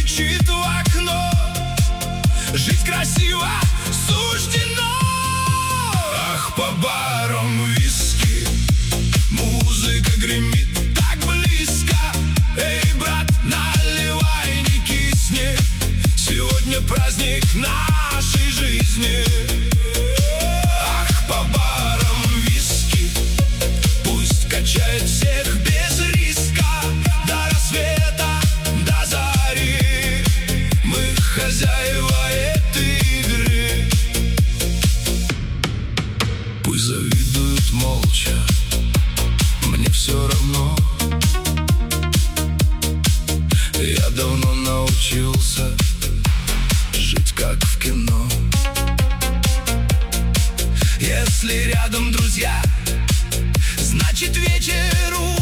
стучит в окно. Жить красиво суждено. Ах, по барам виски музыка гремит так близко. Эй, брат, наливай, не кисни, сегодня праздник нашей жизни. Ах, по барам виски, пусть качает всех без риска. До рассвета, до зари, мы хозяева этой игры. Пусть завидуют молча, мне все равно. Я давно научился жить как в кино. Если рядом друзья, значит вечер